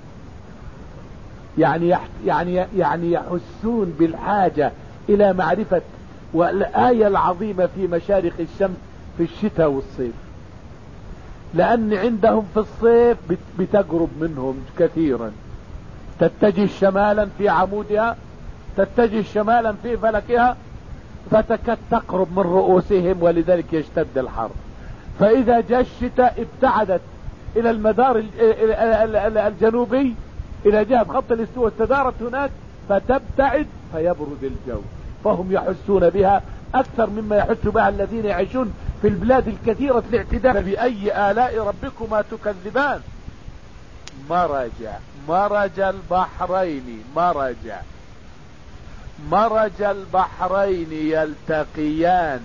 يعني يعني يعني يحسون بالحاجة الى معرفة والآية العظيمة في مشارق الشمس في الشتاء والصيف، لأن عندهم في الصيف بتقرب منهم كثيرا، تتجه شمالا في عمودها، تتجه شمالا في فلكها، فتكاد تقرب من رؤوسهم، ولذلك يشتد الحر. فإذا جاء الشتاء ابتعدت إلى المدار الجنوبي إلى جهة خط الاستواء، تدارت هناك فتبتعد فيبرد الجو، فهم يحسون بها أكثر مما يحس بها الذين يعيشون في البلاد الكثيرة الاعتداء. فبأي آلاء ربكما تكذبان؟ مرج مرج البحرين مرج مرج البحرين يلتقيان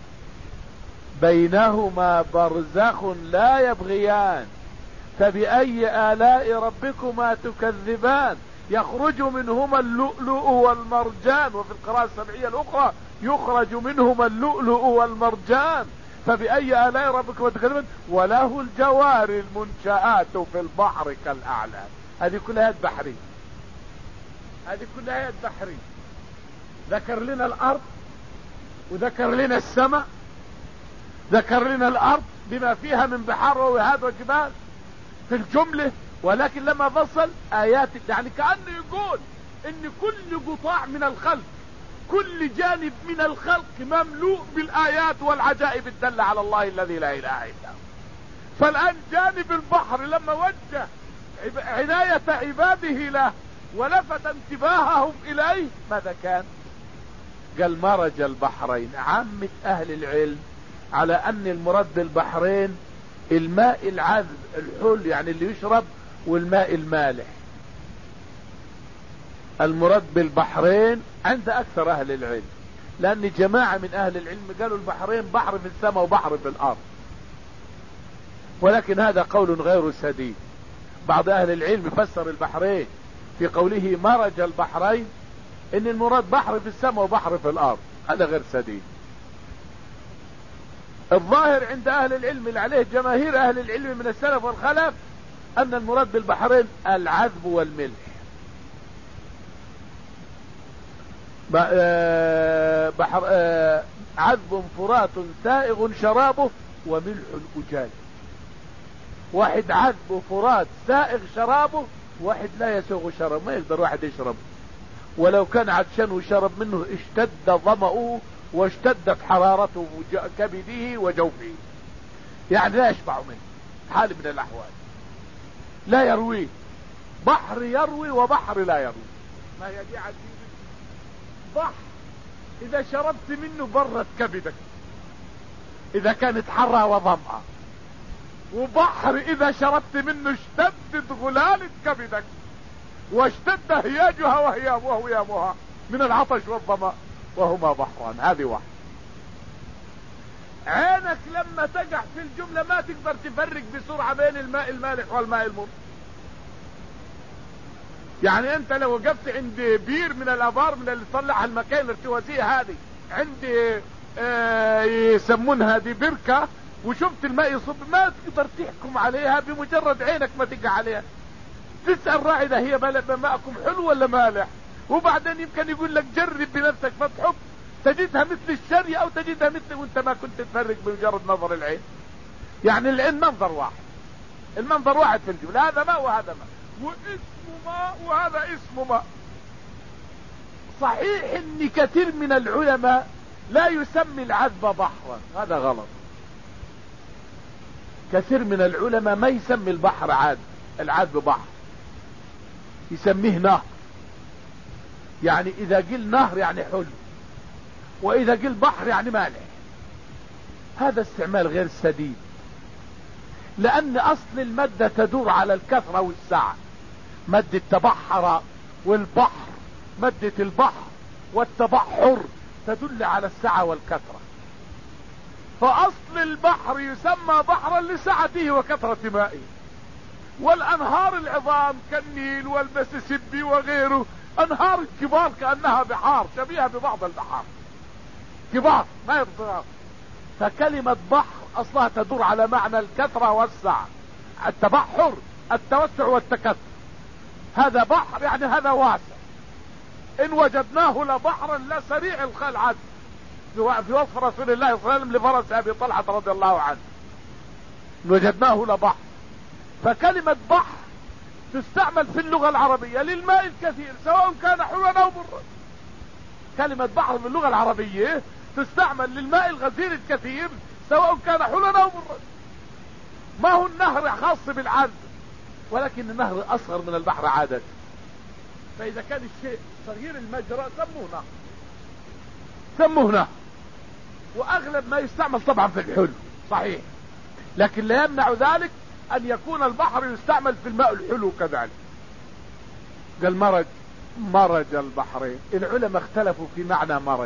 بينهما برزخ لا يبغيان. فبأي آلاء ربكما تكذبان؟ يخرج منهما اللؤلؤ والمرجان، وفي القراءة السبعية الأخرى يخرج منهما اللؤلؤ والمرجان. فبأي آلاء ربكما تكذبان؟ وله الجوار المنشآت في البحر كالأعلام. هذه كلها آيات بحرية، هذه كلها آيات بحرية. ذكر لنا الأرض وذكر لنا السماء، ذكر لنا الأرض بما فيها من بحار ووهاد وجبال في الجملة، ولكن لما فصل آيات يعني كأنه يقول ان كل قطاع من الخلق، كل جانب من الخلق مملوء بالآيات والعجائب الدالة على الله الذي لا إله إلا هو. فالآن جانب البحر لما وجه عناية عباده له ولفت انتباههم إليه ماذا كان؟ قال مرج البحرين. عامة أهل العلم على أن المراد بالبحرين الماء العذب الحل يعني اللي يشرب، والماء المالح. المراد بالبحرين عند أكثر أهل العلم، لأن جماعة من أهل العلم قالوا البحرين بحر في السماء وبحر في الأرض، ولكن هذا قول غير سديد. بعض أهل العلم فسر البحرين في قوله مرج البحرين إن المراد بحر في السماء وبحر في الأرض، هذا غير سديد. الظاهر عند أهل العلم اللي عليه جماهير أهل العلم من السلف والخلف أن المراد بالبحرين العذب والملح. بحر عذب فرات سائغ شرابه وملح أجاج. واحد عذب فرات سائغ شرابه، واحد لا يسوغ شراب، ما يقدر واحد يشرب، ولو كان عطشان وشرب منه اشتد ظمأه واشتدت حرارته كبده وجوفه، يعني لا يشبع منه حال من الأحوال، لا يرويه. بحر يروي وبحر لا يروي، ما هي دي عجيبة. بحر إذا شربت منه برت كبدك إذا كانت حرة وظمأة، وبحر إذا شربت منه اشتدت غلالة كبدك واشتد هياجها وهيامها من العطش والظمأ، وهما بحران. هذه واحد. عينك لما تقع في الجملة ما تقدر تفرق بسرعة بين الماء المالح والماء المر. يعني انت لو وقفت عند بير من الابار من اللي طلعها المكاين الارتوازية هذه، عند اه يسمونها دي بركة، وشفت الماء يصب، ما تقدر تحكم عليها بمجرد عينك ما تقع عليها. تسأل راعي اذا هي ماءكم حلو ولا مالح، وبعدين يمكن يقول لك جرب بنفسك فتحب تجدها مثل الشري او تجدها مثل وانت ما كنت تفرق بمجرد نظر العين. يعني العين منظر واحد، المنظر واحد في الجملة، هذا ماء وهذا ماء، واسمه ماء وهذا اسمه ماء. صحيح ان كثير من العلماء لا يسمي العذب بحرا، هذا غلط. كثير من العلماء ما يسمي البحر عذب، العذب بحر، يسميه نهر. يعني اذا قل نهر يعني حلو، واذا قل بحر يعني مالح. هذا استعمال غير سديد، لان اصل المادة تدور على الكثرة والسعة. مادة تبحر والبحر، مادة البحر والتبحر تدل على السعة والكثرة. فاصل البحر يسمى بحرا لسعته وكثرة مائه. والانهار العظام كالنيل والمسيسيبي وغيره انهار كبار كأنها بحار، شبيهة ببعض البحار، كبار ما يبصر. فكلمة بحر اصلها تدور على معنى الكثرة والسعة، التبحر التوسع والتكثر. هذا بحر يعني هذا واسع. ان وجدناه لبحرا لسريع العذب، في وصف رسول الله صلى الله عليه وسلم لفرس ابي طلحة رضي الله عنه، ان وجدناه لبحر. فكلمة بحر تستعمل في اللغة العربية للماء الكثير سواء كان حلوا او برا. كلمة بحر في اللغة العربية تستعمل للماء الغزير الكثير سواء كان حلوا او برا. ما هو النهر خاص بالعذب، ولكن النهر اصغر من البحر عادة. فاذا كان الشيء صغير المجرى سموه نهر، سموه نهر. واغلب ما يستعمل طبعا في الحلو صحيح، لكن لا يمنع ذلك ان يكون البحر يستعمل في الماء الحلو كذلك. قال مرج، مرج البحرين. العلماء اختلفوا في معنى مرج.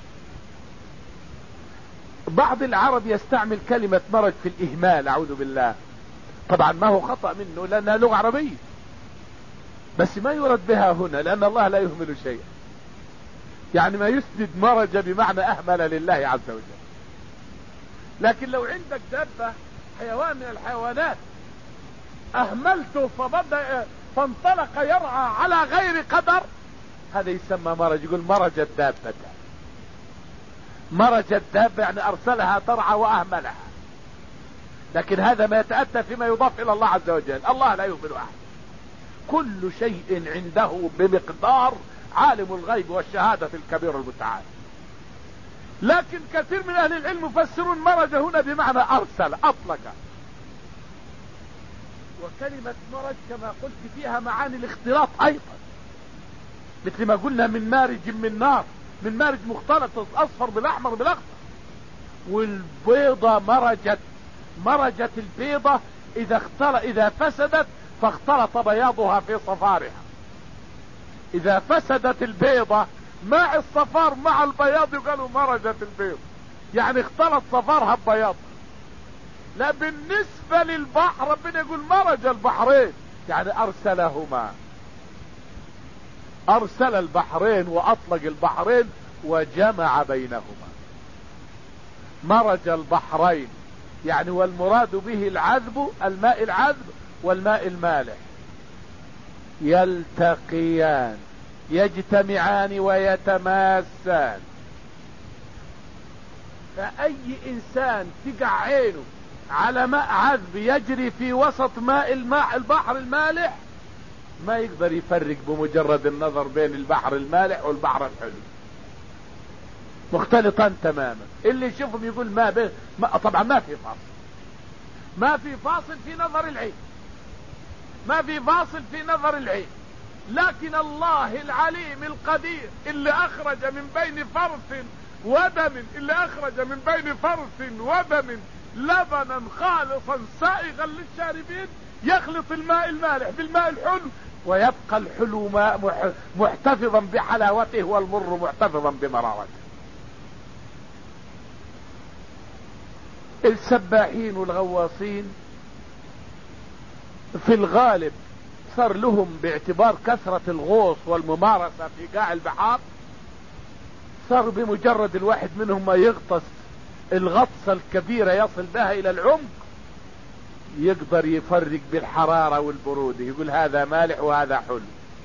بعض العرب يستعمل كلمة مرج في الاهمال، اعوذ بالله. طبعا ما هو خطأ منه لانها لغة عربية، بس ما يرد بها هنا لان الله لا يهمل شيئا. يعني ما يسند مرج بمعنى اهمل لله عز وجل. لكن لو عندك دابة حيوان من الحيوانات اهملته فبدأ فانطلق يرعى على غير قدر، هذا يسمى مرج. يقول مرج الدابة، مرج الدابة يعني ارسلها ترعى واهملها. لكن هذا ما يتأتى فيما يضاف الى الله عز وجل. الله لا يهمل احد، كل شيء عنده بمقدار، عالم الغيب والشهادة في الكبير المتعال. لكن كثير من اهل العلم يفسرون مرج هنا بمعنى ارسل، اطلق. وكلمة مرج كما قلت فيها معاني الاختلاط ايضا، مثل ما قلنا من مارج من نار، من مارج مختلط الاصفر بالاحمر بالاخضر. والبيضة مرجت، مرجت البيضة اذا اختلط، اذا فسدت فاختلط بياضها في صفارها. اذا فسدت البيضة مع الصفار مع البياض يقالوا مرجت البيض، يعني اختلط صفارها ببياض. لا بالنسبة للبحر ربنا يقول مرج البحرين، يعني ارسلهما، ارسل البحرين واطلق البحرين وجمع بينهما. مرج البحرين يعني والمراد به العذب، الماء العذب والماء المالح، يلتقيان يجتمعان ويتماسان. فأي إنسان تقع عينه على ماء عذب يجري في وسط ماء الماء البحر المالح ما يقدر يفرق بمجرد النظر بين البحر المالح والبحر الحلو، مختلطان تماما. اللي يشوفهم يقول ما بين ما، طبعا ما في فاصل، ما في فاصل في نظر العين، ما في فاصل في نظر العين. لكن الله العليم القدير اللي اخرج من بين فرث ودم، اللي اخرج من بين فرث ودم لبنا خالصا سائغا للشاربين، يخلط الماء المالح بالماء الحلو ويبقى الحلو ماء محتفظا بحلاوته والمر محتفظا بمرارته. السباحين والغواصين في الغالب صار لهم باعتبار كثرة الغوص والممارسة في قاع البحار، صار بمجرد الواحد منهم ما يغطس الغطسة الكبيرة يصل بها الى العمق يقدر يفرق بالحرارة والبرودة، يقول هذا مالح وهذا حلو.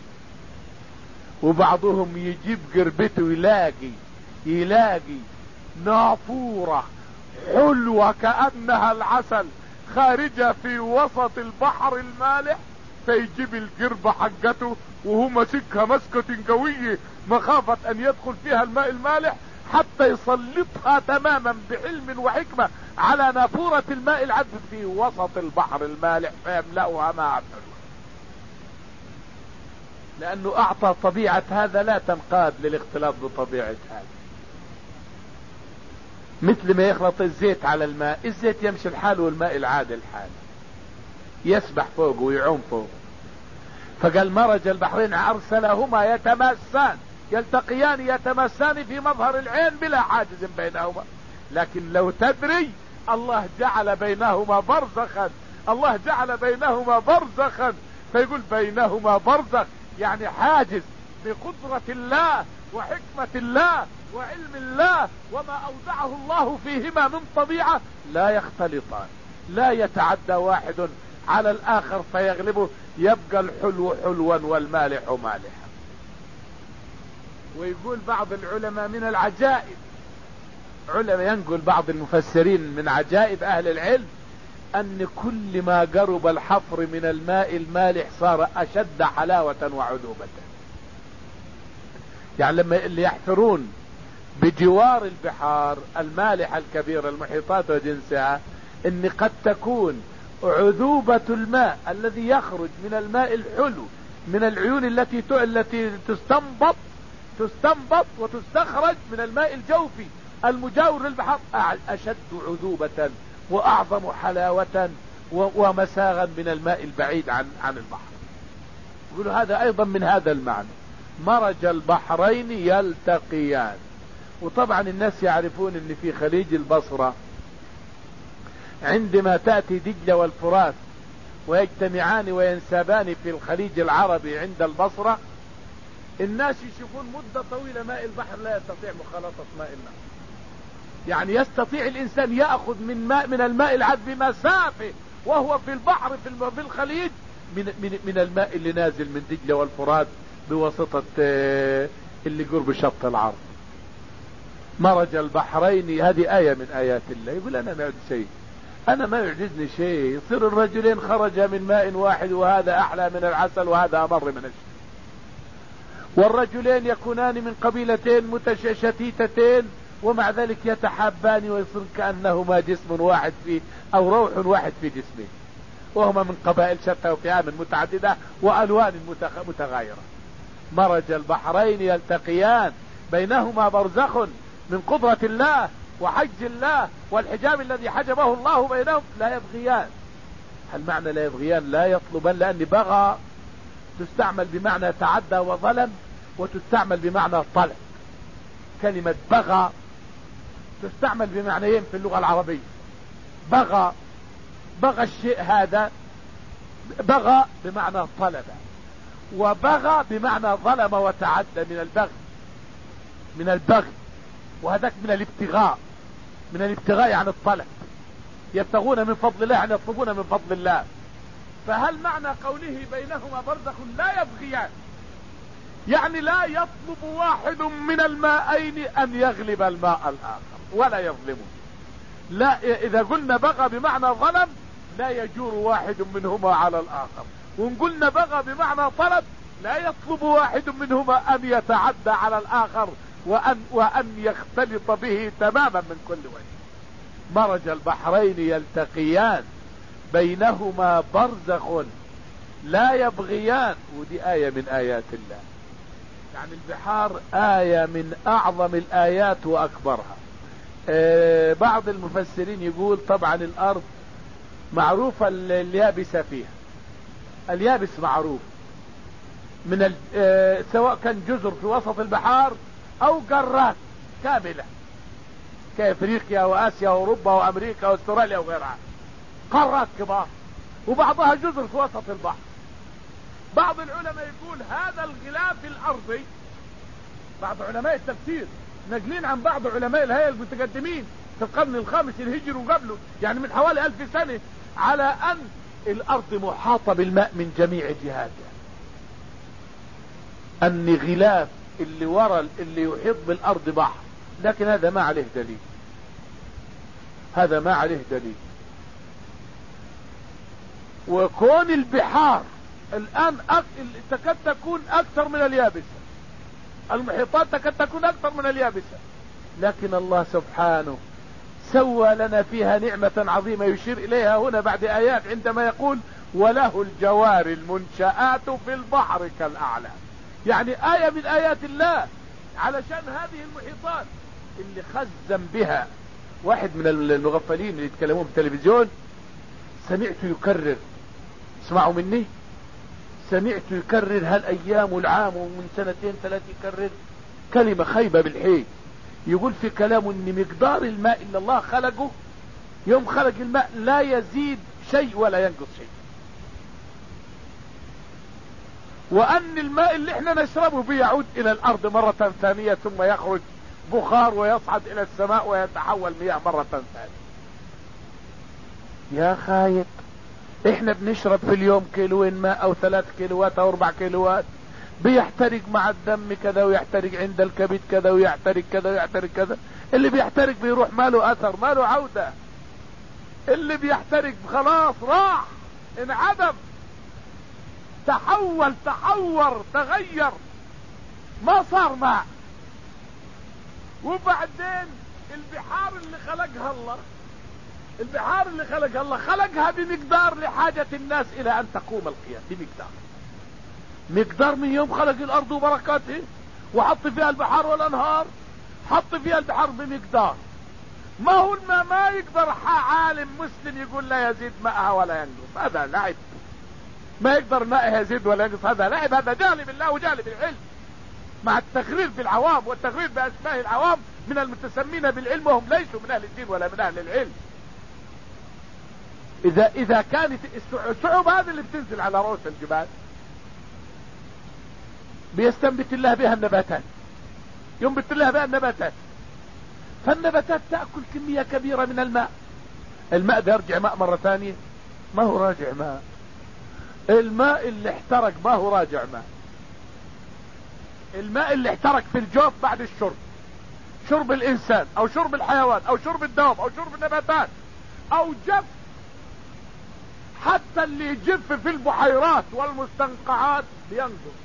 وبعضهم يجيب قربته يلاقي يلاقي نافورة حلوة كأنها العسل خارجة في وسط البحر المالح، فيجيب القربة حقته وهو مسكها مسكة قوية مخافة ان يدخل فيها الماء المالح، حتى يسلطها تماما بحلم وحكمة على نافورة الماء العذب في وسط البحر المالح فيملأها ماء حلو، لأنه أعطى طبيعة هذا لا تنقاد للاختلاط بطبيعة هذا. مثل ما يخلط الزيت على الماء، الزيت يمشي الحال والماء العادي الحال، يسبح فوق ويعوم فوق. فقال مرج البحرين أرسلهما يتماسان، يلتقيان يتماسان في مظهر العين بلا حاجز بينهما. لكن لو تدري الله جعل بينهما برزخا، الله جعل بينهما برزخا، فيقول بينهما برزخ يعني حاجز بقدرة الله وحكمة الله وعلم الله وما أودعه الله فيهما من طبيعة، لا يختلطان، لا يتعدى واحد على الآخر فيغلبه، يبقى الحلو حلوا والمالح مالحا. ويقول بعض العلماء من العجائب، علماء ينقل بعض المفسرين من عجائب أهل العلم، أن كل ما قرب الحفر من الماء المالح صار أشد حلاوة وعذوبة. يعني لما اللي يحفرون بجوار البحار المالحة الكبيرة المحيطات وجنسها، ان قد تكون عذوبة الماء الذي يخرج من الماء الحلو من العيون التي التي تستنبط تستنبط وتستخرج من الماء الجوفي المجاور للبحر اشد عذوبة واعظم حلاوة ومساغا من الماء البعيد عن عن البحر. يقولوا هذا ايضا من هذا المعنى، مرج البحرين يلتقيان. وطبعا الناس يعرفون ان في خليج البصرة عندما تأتي دجلة والفرات ويجتمعان وينسابان في الخليج العربي عند البصرة، الناس يشوفون مدة طويلة ماء البحر لا يستطيع مخالطة ماء النهر. يعني يستطيع الانسان يأخذ من ماء من الماء العذب مسافة وهو في البحر في الخليج من, من, من الماء اللي نازل من دجلة والفرات بواسطة اللي قرب شط العرب. مرج البحرين، هذه آية من آيات الله. يقول أنا ما يعجز شيء، أنا ما يعجزني شيء، يصير الرجلين خرج من ماء واحد وهذا أحلى من العسل وهذا أمر من الشيء، والرجلين يكونان من قبيلتين متشتتتين ومع ذلك يتحابان ويصير كأنهما جسم واحد في أو روح واحد في جسمه، وهما من قبائل شتى وفئام متعددة وألوان متغايرة. مرج البحرين يلتقيان بينهما برزخ من قدرة الله وحج الله والحجاب الذي حجبه الله بينهم لا يبغيان. هل معنى لا يبغيان؟ لا يطلبان، لأن بغى تستعمل بمعنى تعدى وظلم وتستعمل بمعنى طلب. كلمة بغى تستعمل بمعنيين في اللغة العربية. بغى بغى الشيء هذا، بغى بمعنى طلب، وبغى بمعنى ظلم وتعدى من البغي من البغي وهذاك من الابتغاء من الابتغاء يعني الطلب، يبتغون من فضل الله يعني يطلبون من فضل الله. فهل معنى قوله بينهما برزخ لا يبغيان يعني لا يطلب واحد من الماءين ان يغلب الماء الاخر ولا يظلمه؟ لا، اذا قلنا بغى بمعنى ظلم لا يجور واحد منهما على الاخر، وان قلنا بغى بمعنى طلب لا يطلب واحد منهما ان يتعدى على الاخر وان وان يختلط به تماما من كل وجه. مرج البحرين يلتقيان بينهما برزخ لا يبغيان، ودي آية من آيات الله. يعني البحار آية من أعظم الآيات وأكبرها. آه بعض المفسرين يقول طبعا الأرض معروفة اليابسة فيها، اليابس معروف من آه سواء كان جزر في وسط البحار أو قارات كاملة كأفريقيا وآسيا وأوروبا وأمريكا وأستراليا وغيرها، قارات كبار وبعضها جزر في وسط البحر. بعض العلماء يقول هذا الغلاف الأرضي، بعض علماء التفسير ناقلين عن بعض علماء الهيئة المتقدمين في القرن الخامس الهجري وقبله، يعني من حوالي ألف سنة، على أن الأرض محاطة بالماء من جميع جهاتها، أن غلاف اللي ورا اللي يحيط بالأرض بحر، لكن هذا ما عليه دليل، هذا ما عليه دليل. وكون البحار الآن أك... تكاد تكون أكثر من اليابسة، المحيطات تكاد تكون أكثر من اليابسة، لكن الله سبحانه سوى لنا فيها نعمة عظيمة يشير إليها هنا بعد آيات عندما يقول وله الجوار المنشآت في البحر كالأعلام. يعني آية من آيات الله علشان هذه المحيطات اللي خزن بها. واحد من المغفلين اللي يتكلمون في التلفزيون سمعت يكرر، اسمعوا مني، سمعت يكرر هالأيام والعام ومن سنتين ثلاث يكرر كلمة خيبة بالحيل. يقول في كلامه ان مقدار الماء اللي الله خلقه يوم خلق الماء لا يزيد شيء ولا ينقص شيء، وان الماء اللي احنا نشربه بيعود الى الارض مرة ثانية ثم يخرج بخار ويصعد الى السماء ويتحول مياه مرة ثانية. يا خايب، احنا بنشرب في اليوم كيلوين ماء او ثلاث كيلوات او اربع كيلوات، بيحترق مع الدم كذا ويحترق عند الكبد كذا ويحترق كذا ويحترق كذا. اللي بيحترق بيروح ما له اثر ما له عودة، اللي بيحترق خلاص راح انعدم، تحول تحور تغير ما صار ماء. وبعدين البحار اللي خلقها الله، البحار اللي خلقها الله خلقها بمقدار لحاجة الناس الى ان تقوم القيام، بمقدار مقدار من يوم خلق الارض وبركاته وحط فيها البحار والانهار، حط فيها البحار بمقدار. ما هو الماء ما يقدر عالم مسلم يقول لا يزيد ماءها ولا ينقص، هذا لعب. ما يقدر ماءها يزيد ولا ينقص، هذا لعب، هذا جهل بالله وجهل بالعلم، مع التغرير بالعوام والتغرير باسماء العوام من المتسمين بالعلم وهم ليسوا من اهل الدين ولا من اهل العلم. اذا اذا كانت السحب هذه اللي بتنزل على رؤوس الجبال بيستنبت الله بها النباتات، ينبت الله بها النباتات، فالنباتات تأكل كمية كبيرة من الماء. الماء ده يرجع ماء مرة ثانية؟ ما هو راجع ماء. الماء اللي احترق ما هو راجع ماء. الماء اللي احترق في الجوف بعد الشرب، شرب الانسان او شرب الحيوان او شرب الدواب او شرب النباتات او جف، حتى اللي يجف في البحيرات والمستنقعات بينقص،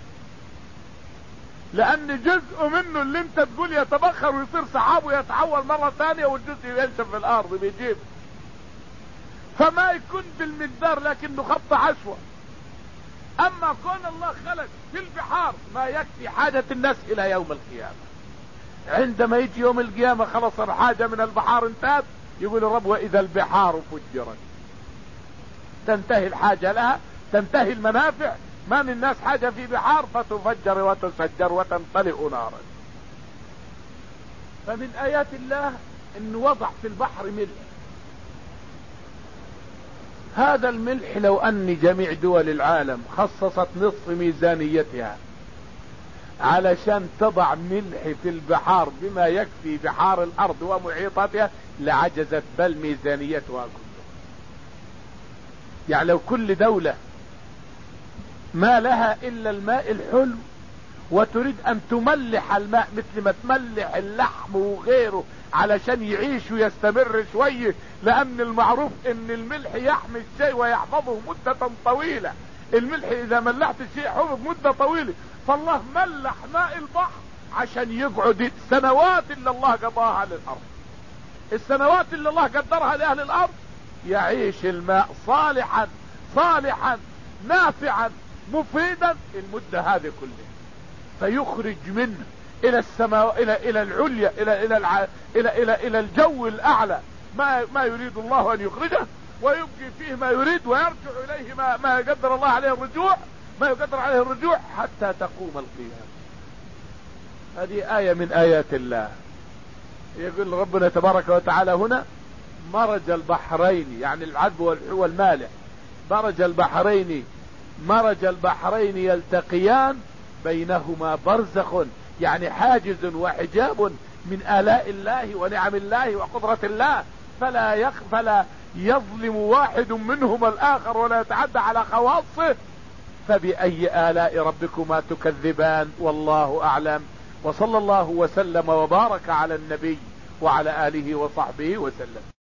لان جزء منه اللي انت تقول يتبخر ويصير سحاب ويتحول مرة ثانية والجزء ينشف في الارض بيجيب. فما يكون بالمقدار لكنه خط عشوة. اما كون الله خلق في البحار ما يكفي حاجة الناس الى يوم القيامة. عندما يجي يوم القيامة خلص الحاجة من البحار انتهت، يقول الرب واذا البحار فجرت، تنتهي الحاجة لها، تنتهي المنافع، ما من الناس حاجة في بحار فتفجر وتسجر وتنطلق نارا. فمن ايات الله ان وضع في البحر ملح. هذا الملح لو ان جميع دول العالم خصصت نصف ميزانيتها علشان تضع ملح في البحار بما يكفي بحار الارض ومحيطاتها لعجزت بل ميزانيتها كلها. يعني لو كل دولة ما لها الا الماء الحلو وتريد ان تملح الماء مثل ما تملح اللحم وغيره علشان يعيش ويستمر شوية، لان المعروف ان الملح يحمي الشيء ويحفظه مدة طويلة. الملح اذا ملحت الشيء حفظ مدة طويلة، فالله ملح ماء البحر عشان يقعد السنوات اللي الله قضاها للارض، السنوات اللي الله قدرها لاهل الارض يعيش الماء صالحا صالحا نافعا مفيدا المدة هذه كلها، فيخرج منه الى السماء الى الى العليا الى الى الع... الى الى الى الجو الاعلى ما ما يريد الله ان يخرجه، ويبقي فيه ما يريد ويرجع اليه ما ما يقدر الله عليه الرجوع، ما يقدر عليه الرجوع حتى تقوم القيامة. هذه آية من آيات الله. يقول ربنا تبارك وتعالى هنا مرج البحرين، يعني العذب والمالح، مرج البحرين مرج البحرين يلتقيان بينهما برزخ، يعني حاجز وحجاب من آلاء الله ونعم الله وقدرة الله، فلا يخ فلا يظلم واحد منهما الآخر ولا يتعدى على خواصه. فبأي آلاء ربكما تكذبان؟ والله أعلم، وصلى الله وسلم وبارك على النبي وعلى آله وصحبه وسلم.